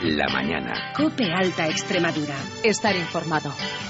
la mañana. COPE Alta Extremadura. Estar informado.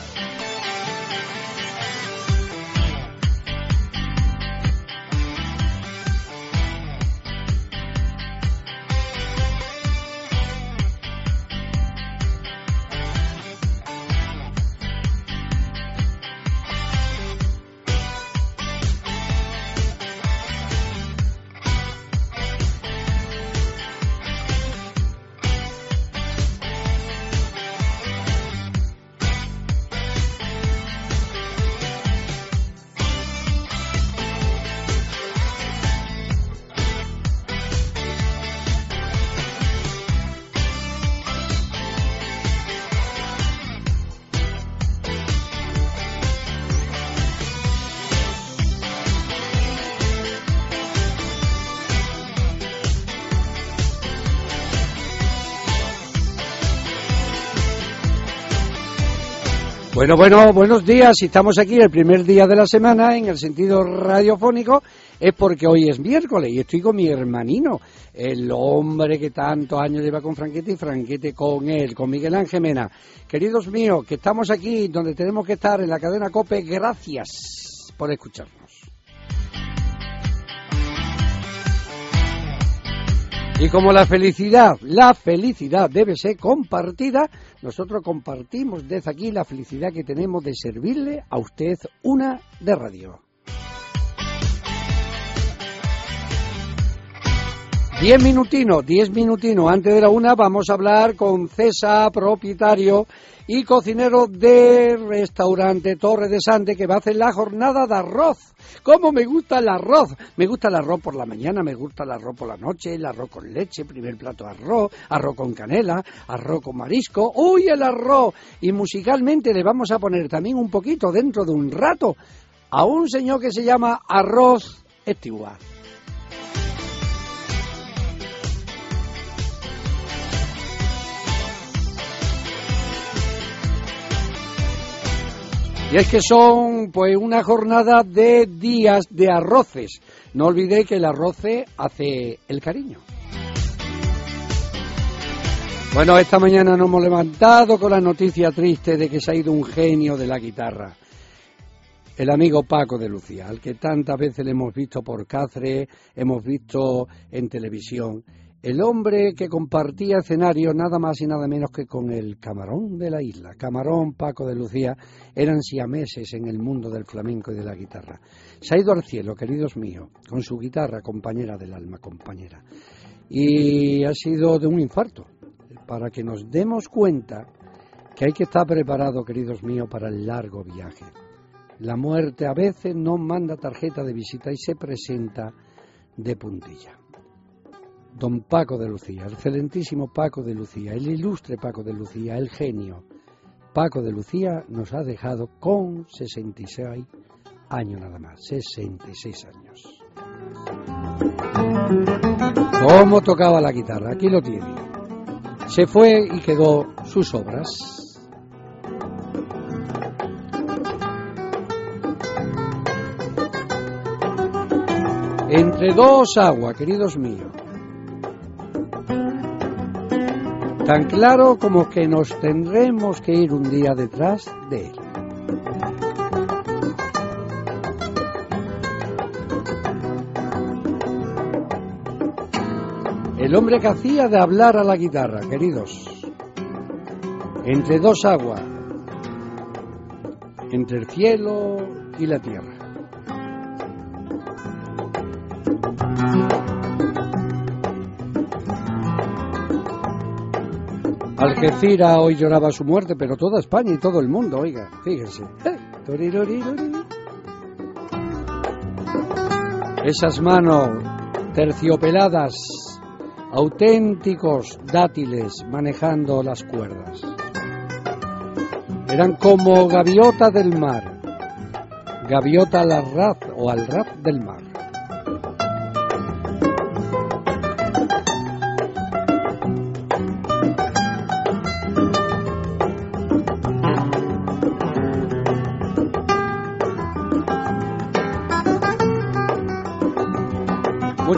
Bueno, buenos días. Si estamos aquí el primer día de la semana, en el sentido radiofónico, es porque hoy es miércoles y estoy con mi hermanino, el hombre que tantos años lleva con Franquete y Franquete con él, con Miguel Ángel Mena. Queridos míos, que estamos aquí donde tenemos que estar, en la cadena COPE, gracias por escucharnos. Y como la felicidad debe ser compartida, nosotros compartimos desde aquí la felicidad que tenemos de servirle a usted una de radio. 10 minutinos antes de la una vamos a hablar con César, propietario y cocinero del restaurante Torre de Sante, que va a hacer la jornada de arroz. ¿Cómo me gusta el arroz? Me gusta el arroz por la mañana, me gusta el arroz por la noche, el arroz con leche, primer plato de arroz con canela, arroz con marisco. ¡Uy, el arroz! Y musicalmente le vamos a poner también un poquito dentro de un rato a un señor que se llama Arroz Stewart. Y es que son pues una jornada de días de arroces. No olvidéis que el arroce hace el cariño. Bueno, esta mañana nos hemos levantado con la noticia triste de que se ha ido un genio de la guitarra. El amigo Paco de Lucía, al que tantas veces le hemos visto por Cáceres, hemos visto en televisión. El hombre que compartía escenario nada más y nada menos que con el Camarón de la isla. Camarón, Paco de Lucía, eran siameses en el mundo del flamenco y de la guitarra. Se ha ido al cielo, queridos míos, con su guitarra, compañera del alma, compañera. Y ha sido de un infarto, para que nos demos cuenta que hay que estar preparado, queridos míos, para el largo viaje. La muerte a veces no manda tarjeta de visita y se presenta de puntilla. Don Paco de Lucía, el excelentísimo Paco de Lucía, el ilustre Paco de Lucía, el genio Paco de Lucía, nos ha dejado con 66 años nada más, 66 años. ¿Cómo tocaba la guitarra? Aquí lo tiene. Se fue y quedó sus obras. Entre dos aguas, queridos míos. Tan claro como que nos tendremos que ir un día detrás de él. El hombre que hacía de hablar a la guitarra, queridos. Entre dos aguas. Entre el cielo y la tierra. Algeciras hoy lloraba su muerte, pero toda España y todo el mundo, oiga, fíjense. Esas manos terciopeladas, auténticos dátiles manejando las cuerdas. Eran como gaviotas del mar, gaviota al ras o al ras del mar.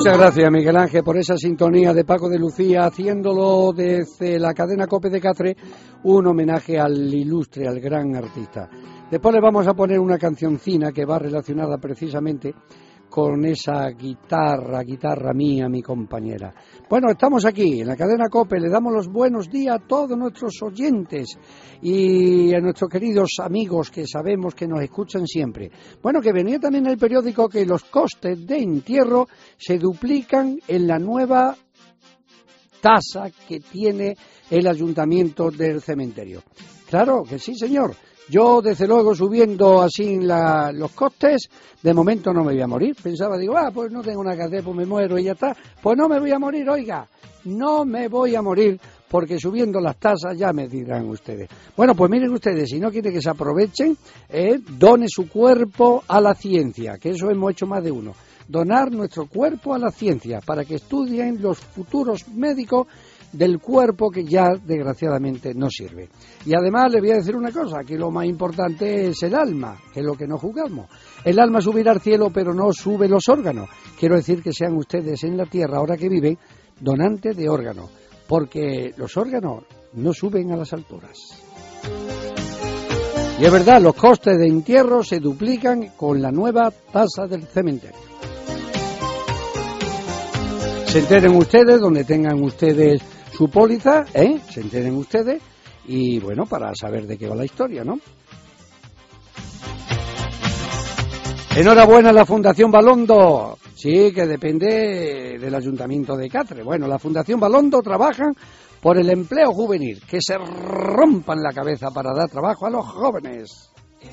Muchas gracias, Miguel Ángel, por esa sintonía de Paco de Lucía, haciéndolo desde la cadena COPE de Cáceres, un homenaje al ilustre, al gran artista. Después le vamos a poner una cancioncina que va relacionada precisamente con esa guitarra mía, mi compañera. Bueno, estamos aquí en la cadena COPE, le damos los buenos días a todos nuestros oyentes y a nuestros queridos amigos que sabemos que nos escuchan siempre. Bueno, que venía también en el periódico que los costes de entierro se duplican en la nueva tasa que tiene el ayuntamiento del cementerio. Claro que sí, señor. Yo, desde luego, subiendo así los costes, de momento no me voy a morir. Pensaba, digo, pues no tengo nada que hacer, pues me muero y ya está. Pues no me voy a morir, oiga, no me voy a morir, porque subiendo las tasas ya me dirán ustedes. Bueno, pues miren ustedes, si no quieren que se aprovechen, done su cuerpo a la ciencia, que eso hemos hecho más de uno. Donar nuestro cuerpo a la ciencia, para que estudien los futuros médicos del cuerpo que ya desgraciadamente no sirve. Y además le voy a decir una cosa, que lo más importante es el alma, que es lo que no juzgamos. El alma subirá al cielo, pero no sube los órganos. Quiero decir que sean ustedes en la tierra, ahora que viven, donantes de órganos, porque los órganos no suben a las alturas. Y es verdad, los costes de entierro se duplican con la nueva tasa del cementerio. Se enteren ustedes, donde tengan ustedes su póliza, se enteren ustedes, y bueno, para saber de qué va la historia, ¿no? Enhorabuena a la Fundación Balondo, sí, que depende del Ayuntamiento de Cáceres. Bueno, la Fundación Balondo trabaja por el empleo juvenil, que se rompan la cabeza para dar trabajo a los jóvenes.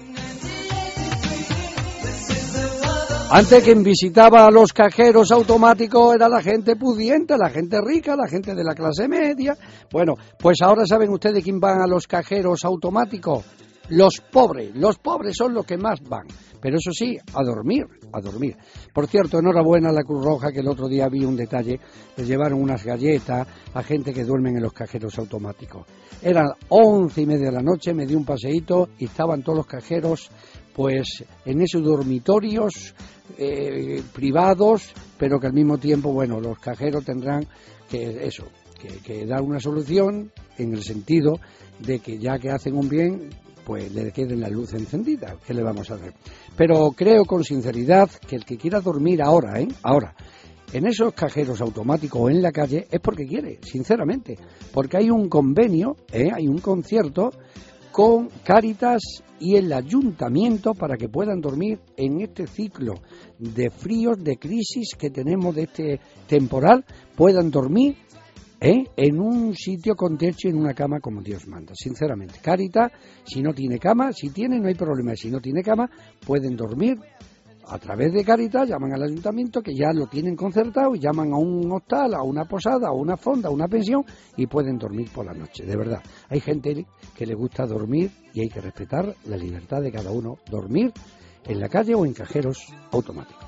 Antes, quien visitaba a los cajeros automáticos era la gente pudiente, la gente rica, la gente de la clase media. Bueno, pues ahora saben ustedes quién van a los cajeros automáticos. Los pobres son los que más van. Pero eso sí, a dormir. Por cierto, enhorabuena a la Cruz Roja, que el otro día vi un detalle, les llevaron unas galletas a gente que duermen en los cajeros automáticos. Eran 11:30 de la noche, me di un paseíto y estaban todos los cajeros pues en esos dormitorios privados, pero que al mismo tiempo, bueno, los cajeros tendrán que dar una solución en el sentido de que ya que hacen un bien, pues le queden la luz encendida. ¿Qué le vamos a hacer? Pero creo con sinceridad que el que quiera dormir ahora, en esos cajeros automáticos o en la calle, es porque quiere, sinceramente, porque hay un convenio, hay un concierto con Cáritas y el Ayuntamiento para que puedan dormir en este ciclo de fríos, de crisis que tenemos de este temporal, puedan dormir en un sitio con techo y en una cama como Dios manda, sinceramente. Cáritas, si no tiene cama, si tiene no hay problema, si no tiene cama, pueden dormir a través de Cáritas, llaman al ayuntamiento que ya lo tienen concertado y llaman a un hostal, a una posada, a una fonda, a una pensión y pueden dormir por la noche, de verdad. Hay gente que le gusta dormir y hay que respetar la libertad de cada uno, dormir en la calle o en cajeros automáticos.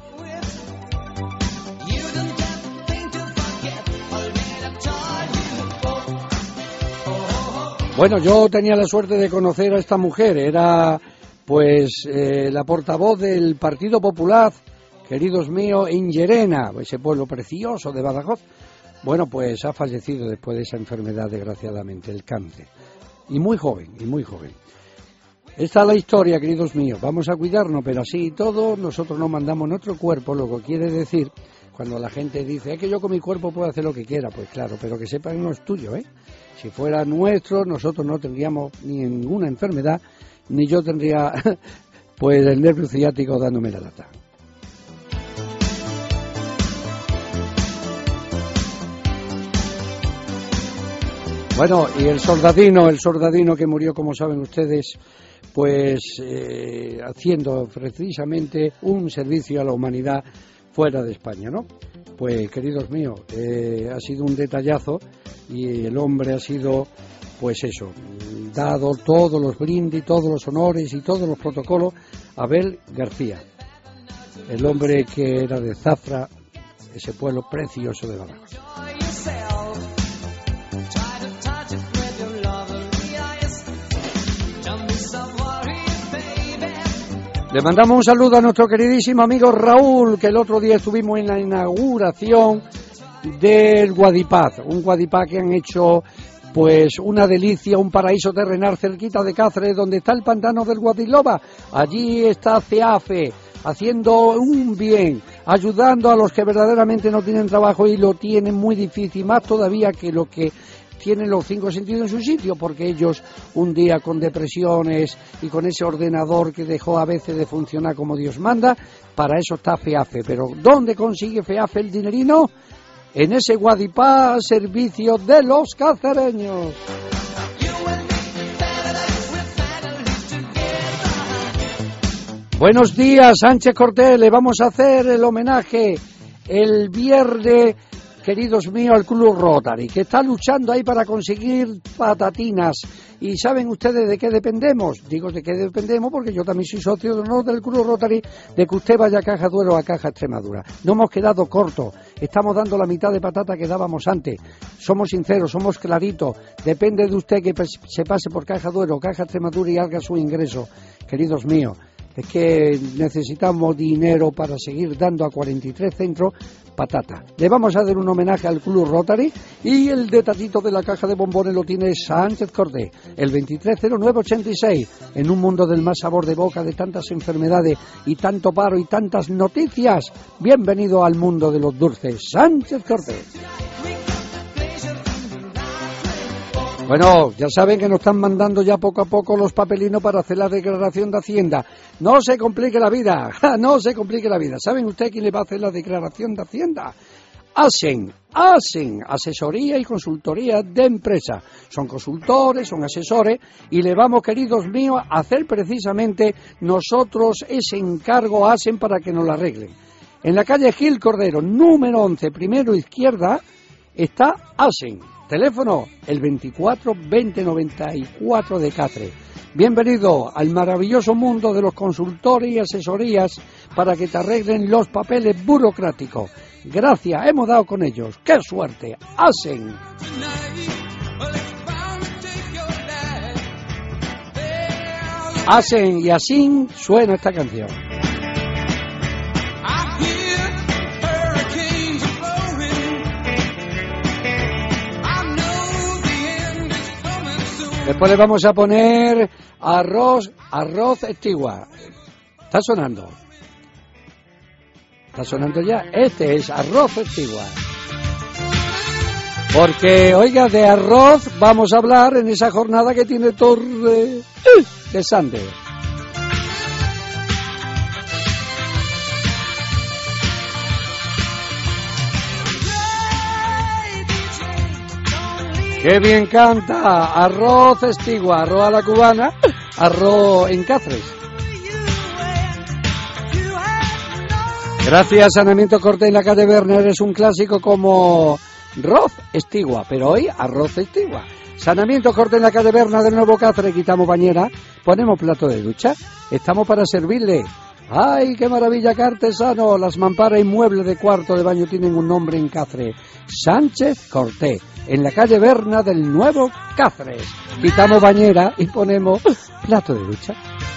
Bueno, yo tenía la suerte de conocer a esta mujer, era pues la portavoz del Partido Popular, queridos míos, en Llerena, ese pueblo precioso de Badajoz. Bueno, pues ha fallecido después de esa enfermedad, desgraciadamente, el cáncer. Y muy joven. Esta es la historia, queridos míos. Vamos a cuidarnos, pero así y todo, nosotros nos mandamos nuestro cuerpo, lo que quiere decir, cuando la gente dice, es que yo con mi cuerpo puedo hacer lo que quiera, pues claro, pero que sepan no es tuyo, Si fuera nuestro, nosotros no tendríamos ni ninguna enfermedad, ni yo tendría pues el nervio ciático dándome la lata. Bueno, y el soldadino que murió, como saben ustedes, pues haciendo precisamente un servicio a la humanidad fuera de España, ¿no? Pues, queridos míos, ha sido un detallazo y el hombre ha sido, pues eso, dado todos los brindis, todos los honores y todos los protocolos a Abel García, el hombre que era de Zafra, ese pueblo precioso de Badajoz. Le mandamos un saludo a nuestro queridísimo amigo Raúl, que el otro día estuvimos en la inauguración del Guadipaz, un Guadipaz que han hecho pues una delicia, un paraíso terrenal cerquita de Cáceres, donde está el pantano del Guadiloba. Allí está CEAFE haciendo un bien, ayudando a los que verdaderamente no tienen trabajo y lo tienen muy difícil, más todavía que lo que tienen los 5 sentidos en su sitio, porque ellos un día con depresiones y con ese ordenador que dejó a veces de funcionar como Dios manda, para eso está FEAFE. Pero ¿dónde consigue FEAFE el dinerino? En ese Guadipá, servicio de los cacereños. Buenos días, Sánchez Cortés. Le vamos a hacer el homenaje el viernes, queridos míos, al Club Rotary, que está luchando ahí para conseguir patatinas. ¿Y saben ustedes de qué dependemos? Digo de qué dependemos porque yo también soy socio de honor del Club Rotary, de que usted vaya a Caja Duero o a Caja Extremadura. No hemos quedado cortos, estamos dando la mitad de patata que dábamos antes. Somos sinceros, somos claritos. Depende de usted que se pase por Caja Duero o Caja Extremadura y haga su ingreso, queridos míos. Es que necesitamos dinero para seguir dando a 43 centros patata. Le vamos a dar un homenaje al Club Rotary y el detallito de la caja de bombones lo tiene Sánchez Cortés, el 230986. En un mundo del más sabor de boca, de tantas enfermedades y tanto paro y tantas noticias, bienvenido al mundo de los dulces, Sánchez Cortés. Bueno, ya saben que nos están mandando ya poco a poco los papelinos para hacer la declaración de Hacienda. No se complique la vida, no se complique la vida. ¿Saben ustedes quién le va a hacer la declaración de Hacienda? Hacen asesoría y consultoría de empresa. Son consultores, son asesores y le vamos, queridos míos, a hacer precisamente nosotros ese encargo hacen para que nos lo arreglen. En la calle Gil Cordero, número 11, primero izquierda, está Hacen. Teléfono, el 24 20 94 de Cáceres. Bienvenido al maravilloso mundo de los consultores y asesorías para que te arreglen los papeles burocráticos. Gracias, hemos dado con ellos. ¡Qué suerte! Hacen. Hacen y así suena esta canción. Después le vamos a poner arroz estigua. ¿Está sonando? ¿Está sonando ya? Este es arroz estigua. Porque, oiga, de arroz vamos a hablar en esa jornada que tiene Torre de Sande. ¡Qué bien canta! Arroz estigua, arroz a la cubana, arroz en Cáceres. Gracias, Saneamiento Cortés en la calle Werner. Es un clásico como arroz estigua, pero hoy arroz estigua. Saneamiento Cortés en la calle Werner del Nuevo Cáceres. Quitamos bañera, ponemos plato de ducha. Estamos para servirle. ¡Ay, qué maravilla, qué artesano! Las mamparas y muebles de cuarto de baño tienen un nombre en Cáceres. Sánchez Cortés, en la calle Berna del Nuevo Cáceres. Quitamos bañera y ponemos plato de ducha.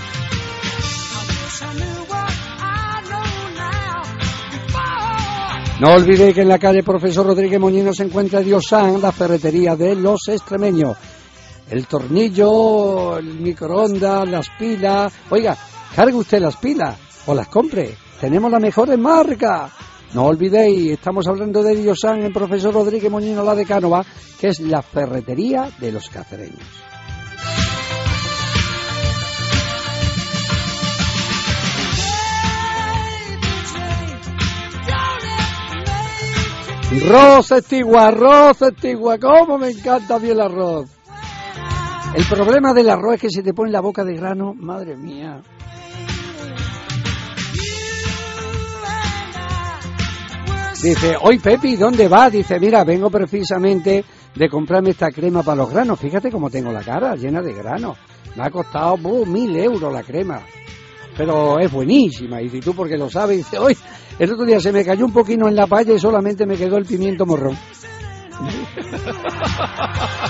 No olvidéis que en la calle Profesor Rodríguez Moñino se encuentra Diosán, la ferretería de los extremeños. El tornillo, el microondas, las pilas. Oiga, cargue usted las pilas o las compre. Tenemos las mejores marcas. No olvidéis, estamos hablando de Diosán en Profesor Rodríguez Moñino, la de Cánova, que es la ferretería de los cacereños. Arroz estigua, cómo me encanta a mí el arroz. El problema del arroz es que se te pone la boca de grano, madre mía. Dice, hoy Pepi, ¿dónde va? Dice, mira, vengo precisamente de comprarme esta crema para los granos. Fíjate cómo tengo la cara, llena de granos. Me ha costado 1.000 euros la crema. Pero es buenísima. Y si tú porque lo sabes, dice, hoy, el otro día se me cayó un poquito en la palla y solamente me quedó el pimiento morrón.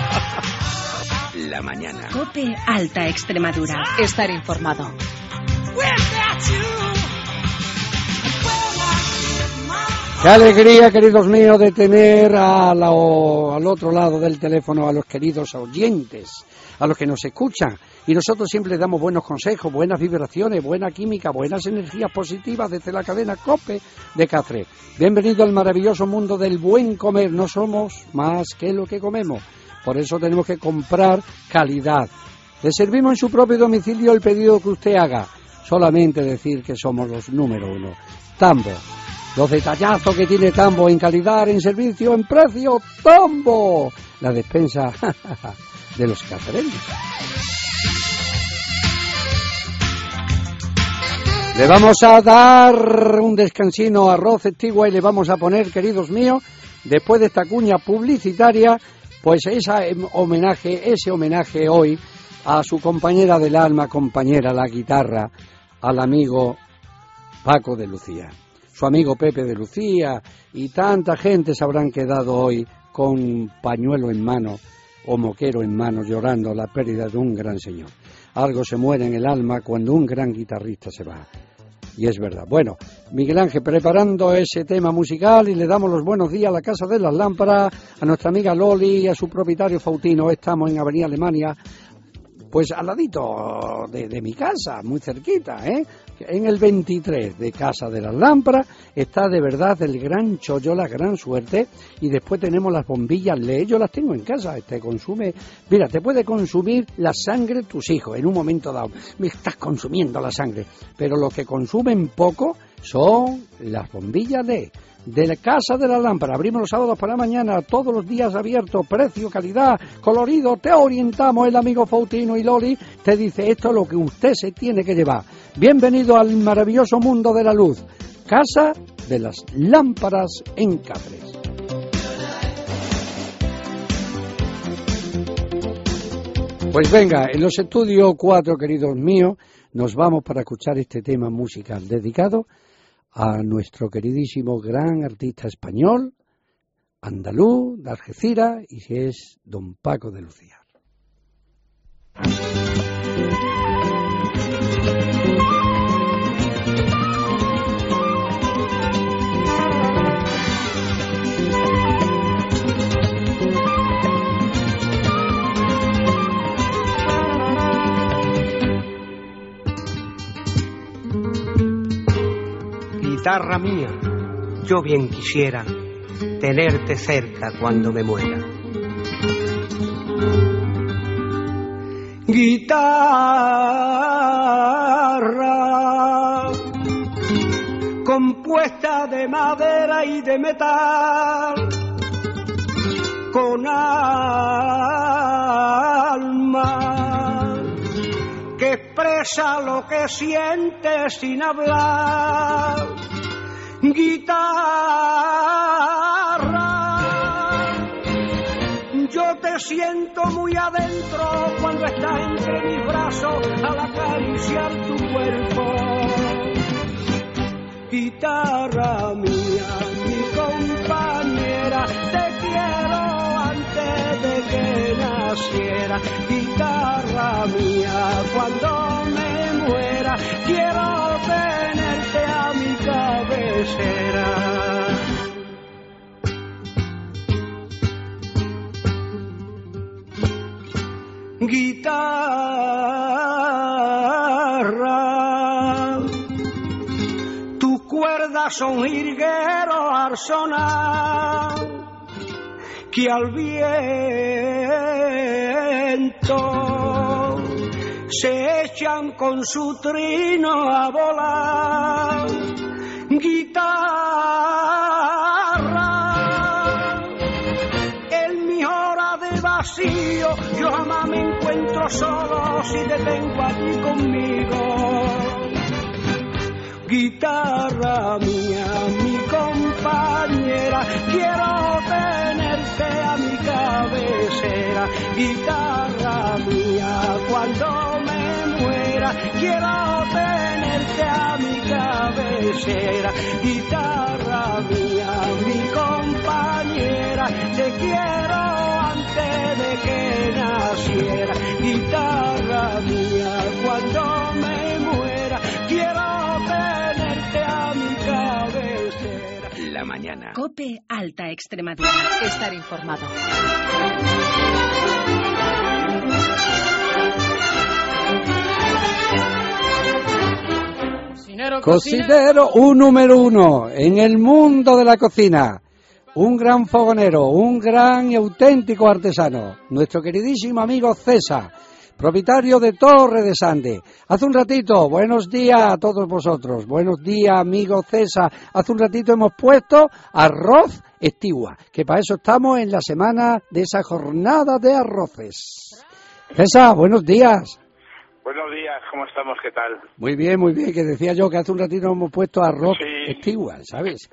La mañana. COPE Alta Extremadura. Estar informado. Qué alegría, queridos míos, de tener al otro lado del teléfono a los queridos oyentes, a los que nos escuchan. Y nosotros siempre les damos buenos consejos, buenas vibraciones, buena química, buenas energías positivas desde la cadena COPE de Cáceres. Bienvenido al maravilloso mundo del buen comer. No somos más que lo que comemos. Por eso tenemos que comprar calidad. Le servimos en su propio domicilio el pedido que usted haga. Solamente decir que somos los número uno. Tambo. Los detallazos que tiene Tambo en calidad, en servicio, en precio. ¡Tambo! La despensa de los cacereños. Le vamos a dar un descansino a Arroz Estigua y le vamos a poner, queridos míos, después de esta cuña publicitaria, pues ese homenaje hoy a su compañera del alma, compañera la guitarra, al amigo Paco de Lucía. Su amigo Pepe de Lucía y tanta gente se habrán quedado hoy con pañuelo en mano o moquero en mano llorando la pérdida de un gran señor. Algo se muere en el alma cuando un gran guitarrista se va. Y es verdad. Bueno, Miguel Ángel preparando ese tema musical y le damos los buenos días a la Casa de las Lámparas, a nuestra amiga Loli y a su propietario Fautino. Estamos en Avenida Alemania, pues al ladito de mi casa, muy cerquita, en el 23 de Casa de las Lámparas. Está de verdad el gran chollo, la gran suerte. Y después tenemos las bombillas LED, yo las tengo en casa. Te puede consumir la sangre tus hijos en un momento dado. Me estás consumiendo la sangre. Pero lo que consumen poco son las bombillas LED de la Casa de la Lámpara. Abrimos los sábados para la mañana, todos los días abiertos, precio, calidad, colorido. Te orientamos, el amigo Fautino y Loli te dice esto es lo que usted se tiene que llevar. Bienvenido al maravilloso mundo de la luz. Casa de las Lámparas en Cáceres. Pues venga, en los estudios 4, queridos míos, nos vamos para escuchar este tema musical dedicado a nuestro queridísimo gran artista español, andaluz, de Algeciras, y que es don Paco de Lucía. Guitarra mía, yo bien quisiera tenerte cerca cuando me muera. Guitarra compuesta de madera y de metal, con alma que expresa lo que siente sin hablar. Guitarra, yo te siento muy adentro cuando estás entre mis brazos al acariciar tu cuerpo. Guitarra mía, mi compañera, te quiero antes de que naciera. Guitarra mía, cuando me muera, quiero tenerte a mi cabecera. Guitarra, tus cuerdas son jilgueros al sonar, que al viento se echan con su trino a volar. Guitarra, en mi hora de vacío yo jamás me encuentro solo si te tengo aquí conmigo. Guitarra mía, mi compañera, quiero tenerte a mi cabecera. Guitarra mía, cuando me muera, quiero tenerte a mi cabecera. Guitarra mía, mi compañera, te quiero antes de que naciera. Guitarra mía, cuando me muera, COPE Alta Extremadura. Estar informado. Cocinero, un número uno en el mundo de la cocina. Un gran fogonero, un gran y auténtico artesano. Nuestro queridísimo amigo César, propietario de Torre de Sande. Hace un ratito, buenos días a todos vosotros. Buenos días, amigo César. Hace un ratito hemos puesto arroz estigua, que para eso estamos en la semana de esa jornada de arroces. César, buenos días. Buenos días, ¿cómo estamos? ¿Qué tal? Muy bien, que decía yo que hace un ratito hemos puesto arroz estigua, ¿sabes?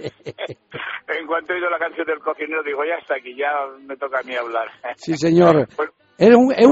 En cuanto he oído la canción del cocinero, digo, ya está aquí, ya me toca a mí hablar. Sí, señor. Es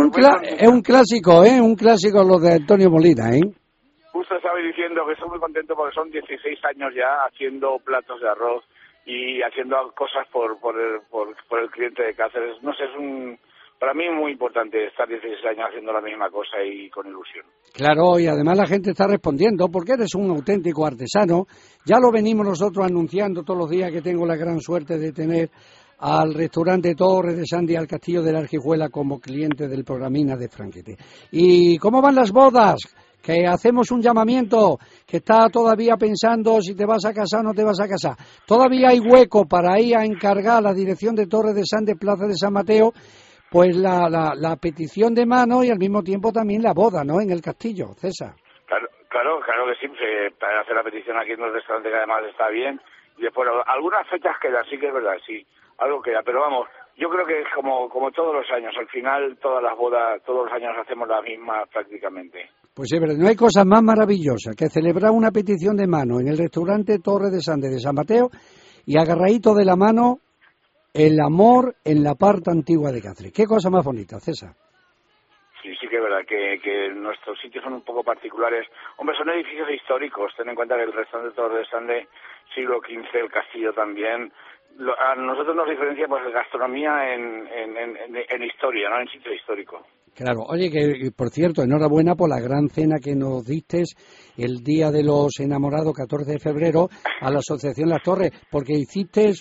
un clásico, ¿eh? Un clásico lo de Antonio Molina, ¿eh? Justo estaba diciendo que estoy muy contento porque son 16 años ya haciendo platos de arroz y haciendo cosas por el cliente de Cáceres. No sé, para mí es muy importante estar 16 años haciendo la misma cosa y con ilusión. Claro, y además la gente está respondiendo porque eres un auténtico artesano. Ya lo venimos nosotros anunciando todos los días, que tengo la gran suerte de tener al restaurante Torre de Sande y al Castillo de la Argijuela como cliente del programina de Franquete. ¿Y cómo van las bodas? Que hacemos un llamamiento, que está todavía pensando si te vas a casar o no te vas a casar. Todavía hay hueco para ir a encargar a la dirección de Torre de Sande, Plaza de San Mateo, pues la petición de mano y al mismo tiempo también la boda, ¿no?, en el castillo, César. Claro que sí, para hacer la petición aquí en el restaurante, que además está bien. Y después, algunas fechas quedan, sí que es verdad, sí, algo queda, pero vamos, yo creo que es como todos los años, al final todas las bodas, todos los años hacemos la misma prácticamente. Pues sí, pero no hay cosa más maravillosa que celebrar una petición de mano en el restaurante Torre de Sande de San Mateo y agarradito de la mano el amor en la parte antigua de Cáceres. ¿Qué cosa más bonita, César? Sí que es verdad que nuestros sitios son un poco particulares. Hombre, son edificios históricos. Ten en cuenta que el restaurante Torre de Sande, siglo XV, el castillo también. A nosotros nos diferencia pues gastronomía en historia, no en sitio histórico. Claro, oye, que por cierto, enhorabuena por la gran cena que nos diste el Día de los Enamorados, 14 de febrero, a la Asociación Las Torres, porque hiciste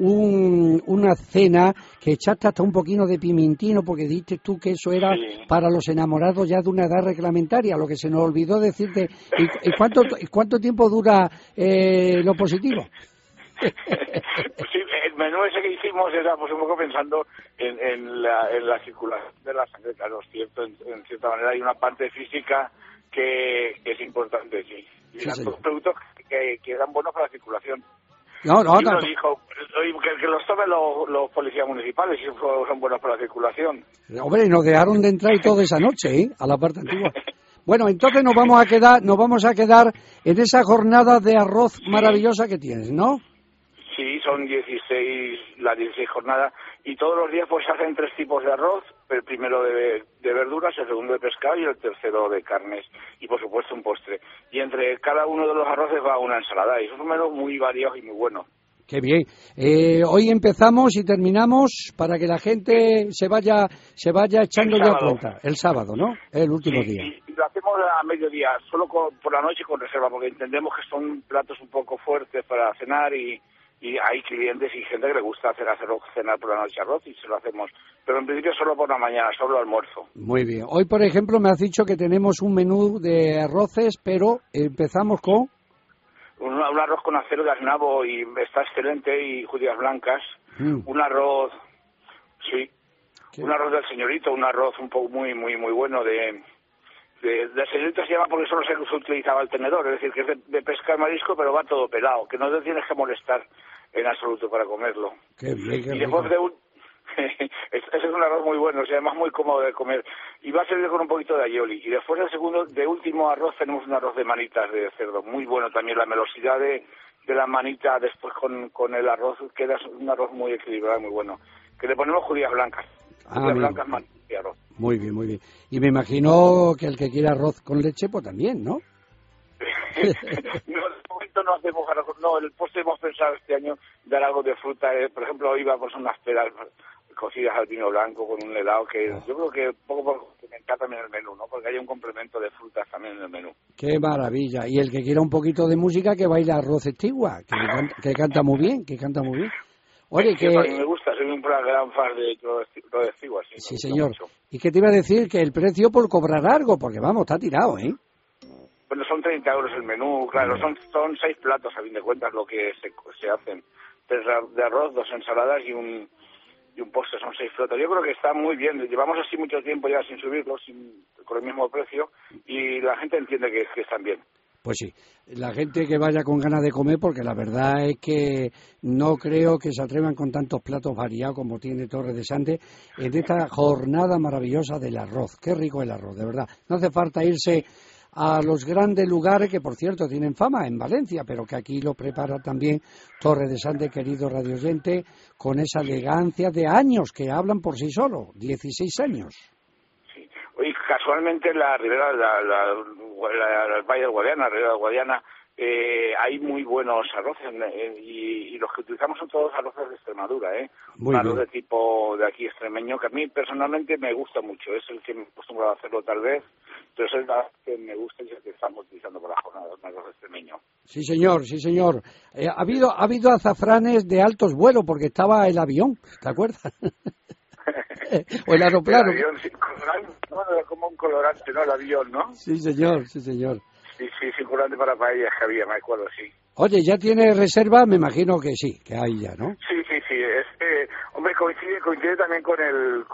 una cena que echaste hasta un poquito de pimentino, porque dijiste tú que eso era para los enamorados ya de una edad reglamentaria, lo que se nos olvidó decirte. ¿Y cuánto tiempo dura lo positivo? Pues sí, el menú ese que hicimos era pues un poco pensando en la circulación de la sangre, claro, es cierto, en cierta manera hay una parte física que es importante, sí. Y sí, los productos que eran buenos para la circulación. No, y uno dijo que los tomen los policías municipales y son buenos para la circulación. Hombre, nos dejaron de entrar y todo esa noche, a la parte antigua. Bueno, entonces nos vamos a quedar en esa jornada de arroz maravillosa que tienes, ¿no? Sí, son las 16 jornadas, y todos los días pues hacen 3 tipos de arroz, el primero de verduras, el segundo de pescado y el tercero de carnes, y por supuesto un postre. Y entre cada uno de los arroces va una ensalada, y son un menú muy variado y muy bueno. Qué bien. Hoy empezamos y terminamos para que la gente se vaya echando ya cuenta. El sábado, ¿no? El último día. Y lo hacemos a mediodía, solo por la noche con reserva, porque entendemos que son platos un poco fuertes para cenar y hay clientes y gente que le gusta hacerlo cenar por la noche arroz y se lo hacemos. Pero en principio solo por la mañana, solo almuerzo. Muy bien. Hoy, por ejemplo, me has dicho que tenemos un menú de arroces, pero empezamos con... Un arroz con acero de aznavo y está excelente, y judías blancas. Un arroz, sí. ¿Qué? Un arroz del señorito, un arroz un poco muy bueno del señorito se llama porque solo se utilizaba el tenedor, es decir, que es de pesca y marisco, pero va todo pelado, que no te tienes que molestar en absoluto para comerlo. Qué bien, qué y después ese es un arroz muy bueno, o sea, además muy cómodo de comer, y va a servir con un poquito de aioli. Y después de último arroz tenemos un arroz de manitas de cerdo, muy bueno también. La melosidad de la manita después con el arroz queda un arroz muy equilibrado, muy bueno, que le ponemos judías blancas. Blancas, manitas y arroz. Muy bien, muy bien. Y me imagino que el que quiera arroz con leche, pues también, ¿no? No, de momento no hacemos arroz. No, el postre hemos pensado este año dar algo de fruta. Por ejemplo, hoy vamos a unas peras cocidas al vino blanco con un helado que yo creo que poco a poco complementa también el menú, ¿no? Porque hay un complemento de frutas también en el menú. ¡Qué maravilla! Y el que quiera un poquito de música, que baila arroz estigua, que canta muy bien, Oye, que a mí me gusta, soy un gran fan de Rodestivo, así. Sí, señor. Y que te iba a decir que el precio por cobrar algo, porque vamos, está tirado, ¿eh? Bueno, son 30 euros el menú, claro, son 6 platos, a fin de cuentas, lo que se hacen. 3 de arroz, 2 ensaladas y un postre, son 6 platos. Yo creo que está muy bien, llevamos así mucho tiempo ya sin subirlo, con el mismo precio, y la gente entiende que están bien. Pues sí, la gente que vaya con ganas de comer, porque la verdad es que no creo que se atrevan con tantos platos variados como tiene Torres de Sande en esta jornada maravillosa del arroz. Qué rico el arroz, de verdad. No hace falta irse a los grandes lugares que, por cierto, tienen fama en Valencia, pero que aquí lo prepara también Torres de Sande, querido radioyente, con esa elegancia de años que hablan por sí solo, 16 años. Hoy casualmente la Ribera, el Valle del Guadiana, la Ribera del Guadiana, hay muy buenos arroces y los que utilizamos son todos arroces de Extremadura, un arroz de tipo de aquí extremeño que a mí personalmente me gusta mucho, es el que me he acostumbrado a hacerlo tal vez, pero es el que me gusta y es el que estamos utilizando por la jornada, un arroz extremeño. Sí, señor, sí, señor. Ha habido azafranes de altos vuelos porque estaba el avión, ¿te acuerdas? O el aeroplano. El avión, sí, como un colorante, ¿no? El avión, ¿no? Sí, señor, sí, señor. Sí, colorante para paellas que había, me acuerdo, sí. Oye, ¿ya tiene reserva? Me imagino que sí, que hay ya, ¿no? Sí. Hombre, coincide también con el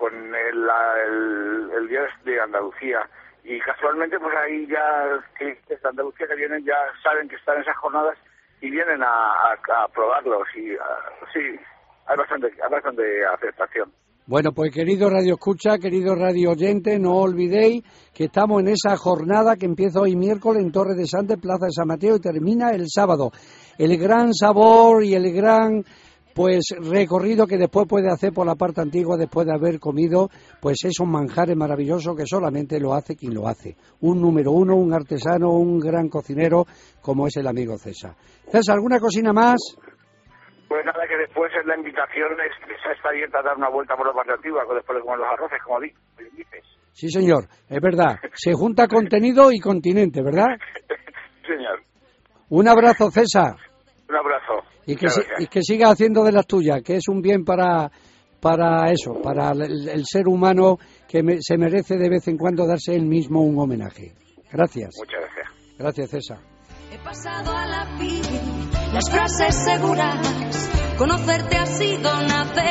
Día de Andalucía. Y casualmente, pues ahí ya, que de Andalucía que vienen, ya saben que están en esas jornadas y vienen a probarlos. Y sí, hay bastante aceptación. Bueno, pues querido Radio Escucha, querido Radio Oyente, no olvidéis que estamos en esa jornada que empieza hoy miércoles en Torres de Sande, Plaza de San Mateo, y termina el sábado. El gran sabor y el gran recorrido que después puede hacer por la parte antigua después de haber comido pues esos manjares maravillosos que solamente lo hace quien lo hace. Un número uno, un artesano, un gran cocinero como es el amigo César. César, ¿alguna cocina más? Pues nada, que después la invitación está abierta a dar una vuelta por la parte antigua, después de comer los arroces, como dices. Sí, señor, es verdad. Se junta contenido y continente, ¿verdad? Señor. Un abrazo, César. Un abrazo. Y que siga haciendo de las tuyas, que es un bien para eso, para el ser humano que se merece de vez en cuando darse él mismo un homenaje. Gracias. Muchas gracias. Gracias, César. He pasado a la piel las frases seguras, conocerte ha sido nacer.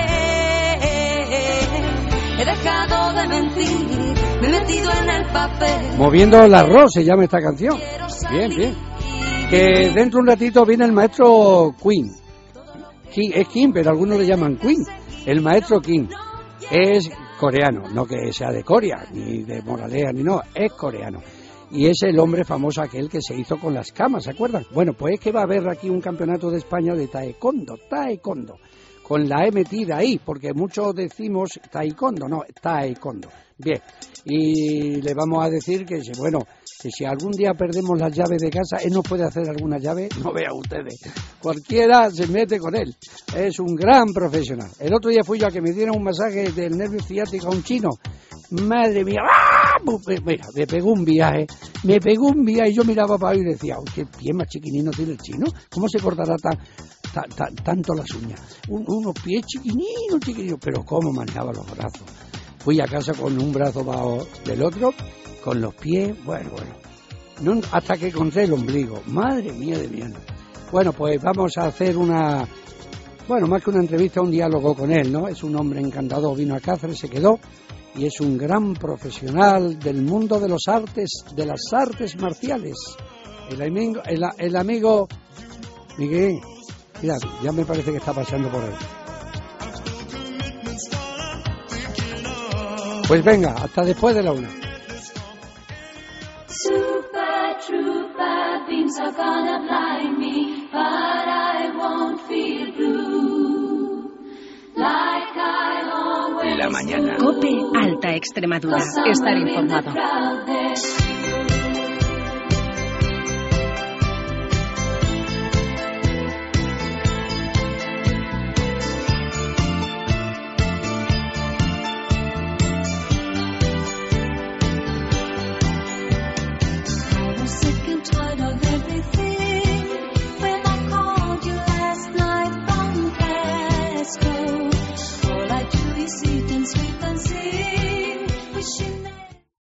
He dejado de mentir, me he metido en el papel. Moviendo el arroz se llama esta canción. Bien, bien. Que dentro de un ratito viene el maestro Queen. Es King, pero algunos le llaman Queen. El maestro King es coreano, no que sea de Corea, ni de Moralea, ni no, es coreano. Y es el hombre famoso aquel que se hizo con las camas, ¿se acuerdan? Bueno, pues es que va a haber aquí un campeonato de España de taekwondo, con la E metida ahí, porque muchos decimos taekwondo, no, taekwondo. Bien, y le vamos a decir que si algún día perdemos las llaves de casa, él nos puede hacer alguna llave, no vean ustedes, cualquiera se mete con él, es un gran profesional. El otro día fui yo a que me dieran un masaje del nervio ciático a un chino. Madre mía, mira, me pegó un viaje y yo miraba para ahí y decía, qué pie más chiquinino tiene el chino, ¿cómo se cortará tanto las uñas? Unos pies chiquininos, pero cómo manejaba los brazos. Fui a casa con un brazo bajo del otro, con los pies, bueno, no, hasta que encontré el ombligo, madre mía de mi alma. Bueno, pues vamos a hacer más que una entrevista, un diálogo con él, ¿no? Es un hombre encantador, vino a Cáceres, se quedó, y es un gran profesional del mundo de las artes marciales. El amigo Miguel, mira, ya me parece que está pasando por él. Pues venga, hasta después de la 1. Super trooper beams are gonna blind me, but I won't feel blue. Like I always. La mañana. COPE Alta Extremadura. Estar informado.